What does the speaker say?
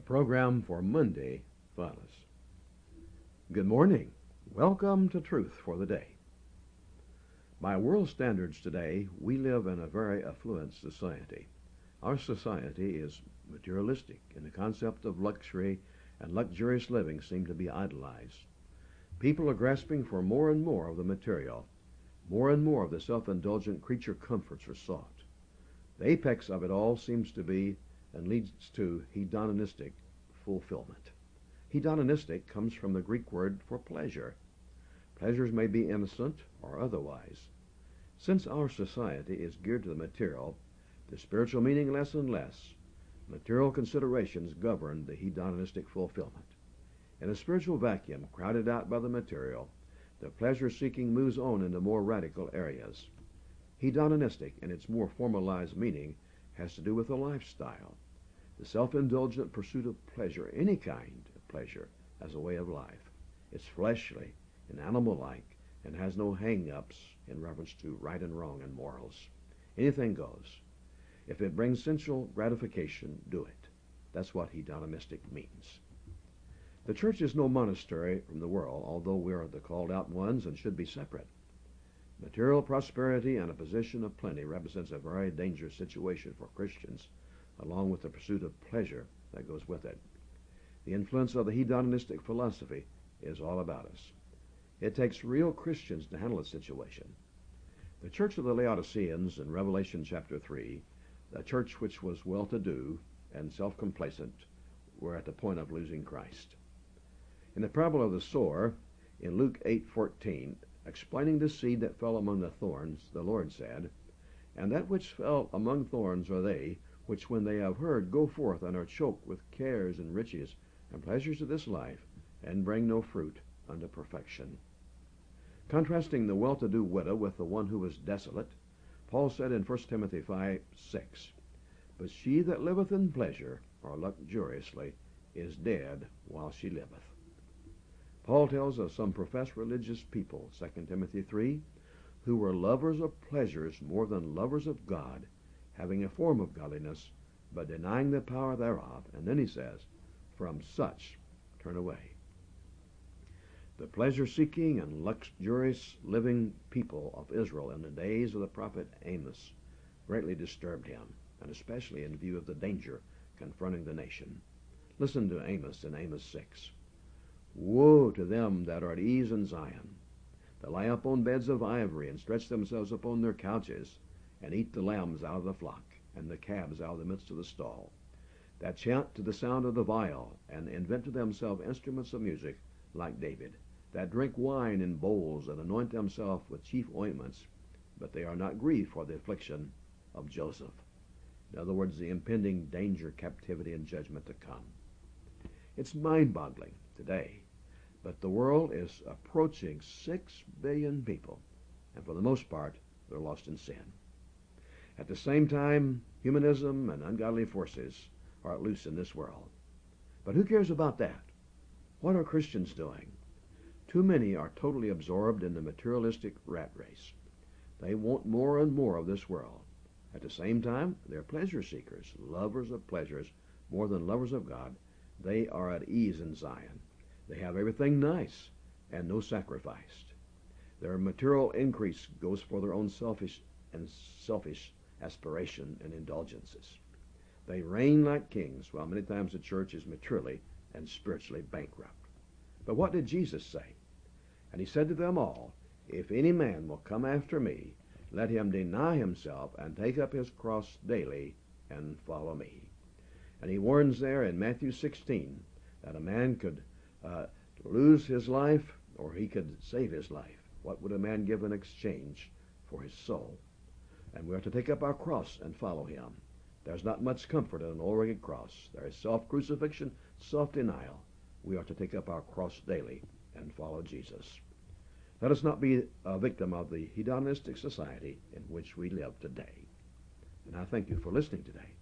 program for Monday, Violence. Good morning. Welcome to Truth for the Day. By world standards today, we live in a very affluent society. Our society is materialistic, and the concept of luxury and luxurious living seem to be idolized. People are grasping for more and more of the material. More and more of the self-indulgent creature comforts are sought. The apex of it all seems to be and leads to hedonistic fulfillment. Hedonistic comes from the Greek word for pleasure. Pleasures may be innocent or otherwise. Since our society is geared to the material, the spiritual meaning less and less, material considerations govern the hedonistic fulfillment. In a spiritual vacuum crowded out by the material, the pleasure-seeking moves on into more radical areas. Hedonistic, in its more formalized meaning, has to do with a lifestyle, the self-indulgent pursuit of pleasure, any kind of pleasure, as a way of life. It's fleshly and animal-like and has no hang-ups in reference to right and wrong and morals. Anything goes. If it brings sensual gratification, do it. That's what hedonistic means. The church is no monastery from the world, although we are the called-out ones and should be separate. Material prosperity and a position of plenty represents a very dangerous situation for Christians, along with the pursuit of pleasure that goes with it. The influence of the hedonistic philosophy is all about us. It takes real Christians to handle the situation. The church of the Laodiceans in Revelation chapter 3, the church which was well-to-do and self-complacent, were at the point of losing Christ. In the parable of the sower, in Luke 8:14, explaining the seed that fell among the thorns, the Lord said, "And that which fell among thorns are they, which when they have heard go forth and are choked with cares and riches and pleasures of this life, and bring no fruit unto perfection." Contrasting the well-to-do widow with the one who was desolate, Paul said in 1 Timothy 5:6, "But she that liveth in pleasure, or luxuriously, is dead while she liveth." Paul tells of some professed religious people, 2 Timothy 3, who were lovers of pleasures more than lovers of God, having a form of godliness, but denying the power thereof. And then he says, "From such turn away." The pleasure-seeking and luxurious living people of Israel in the days of the prophet Amos greatly disturbed him, and especially in view of the danger confronting the nation. Listen to Amos in Amos 6. "Woe to them that are at ease in Zion, that lie upon beds of ivory, and stretch themselves upon their couches, and eat the lambs out of the flock, and the calves out of the midst of the stall, that chant to the sound of the viol, and invent to themselves instruments of music, like David, that drink wine in bowls, and anoint themselves with chief ointments, but they are not grieved for the affliction of Joseph." In other words, the impending danger, captivity, and judgment to come. It's mind-boggling today, but the world is approaching 6 billion people, and for the most part, they're lost in sin. At the same time, humanism and ungodly forces are at loose in this world. But who cares about that? What are Christians doing? Too many are totally absorbed in the materialistic rat race. They want more and more of this world. At the same time, they're pleasure seekers, lovers of pleasures more than lovers of God. They are at ease in Zion. They have everything nice and no sacrifice. Their material increase goes for their own selfish aspiration and indulgences. They reign like kings, while many times the church is materially and spiritually bankrupt. But what did Jesus say? "And he said to them all, If any man will come after me, let him deny himself and take up his cross daily and follow me." And he warns there in Matthew 16 that a man could lose his life or he could save his life. What would a man give in exchange for his soul? And we are to take up our cross and follow him. There's not much comfort in an old rugged cross. There is self-crucifixion, self-denial. We are to take up our cross daily and follow Jesus. Let us not be a victim of the hedonistic society in which we live today. And I thank you for listening today.